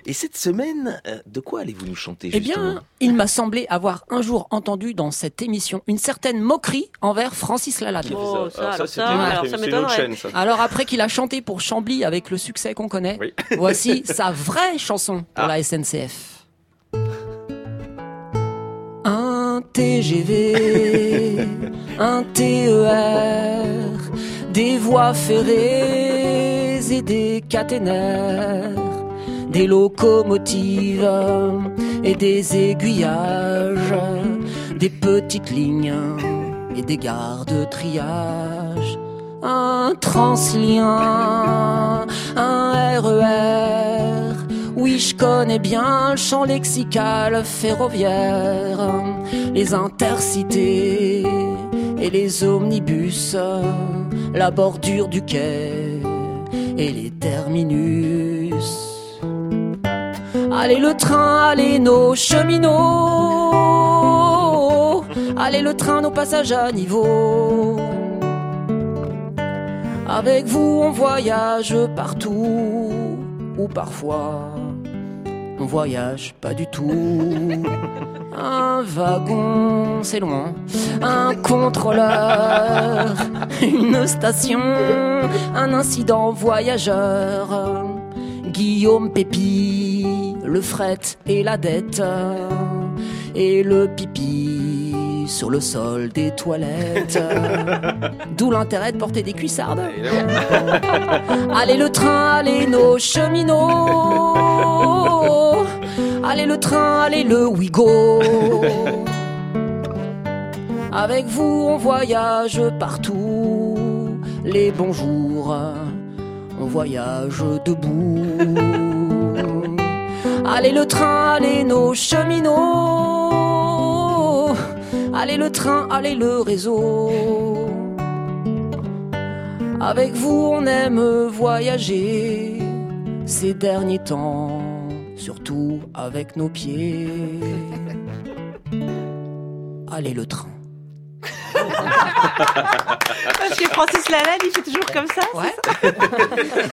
Et cette semaine, de quoi allez-vous nous chanter Eh justement? bien, il m'a semblé avoir un jour entendu dans cette émission une certaine moquerie envers Francis Lalanne. Oh, ça, alors c'était ça, une- alors ça c'est une m'étonnerait. autre chaîne, ça. Alors après qu'il a chanté pour Chambly avec le succès qu'on connaît, Oui. voici sa vraie chanson pour la SNCF. Un TGV, un TER, des voies ferrées et des caténaires, des locomotives et des aiguillages, des petites lignes et des gares de triage, un Translien, un RER. Oui, je connais bien le champ lexical ferroviaire, les intercités et les omnibus, la bordure du quai et les terminus. Allez le train, allez nos cheminots, allez le train, nos passages à niveau. Avec vous on voyage partout, ou parfois on voyage pas du tout. Un wagon, c'est loin, un contrôleur, une station, un incident voyageur, Guillaume Pépi, le fret et la dette, et le pipi sur le sol des toilettes. D'où l'intérêt de porter des cuissardes. Allez le train, allez nos cheminots, allez le train, allez le Ouigo. Avec vous on voyage partout, les bonjours, on voyage debout. Allez le train, allez nos cheminots, allez le train, allez le réseau. Avec vous on aime voyager ces derniers temps, surtout avec nos pieds. Allez le train. Parce que Francis Lalanne, il fait toujours comme ça. Ouais.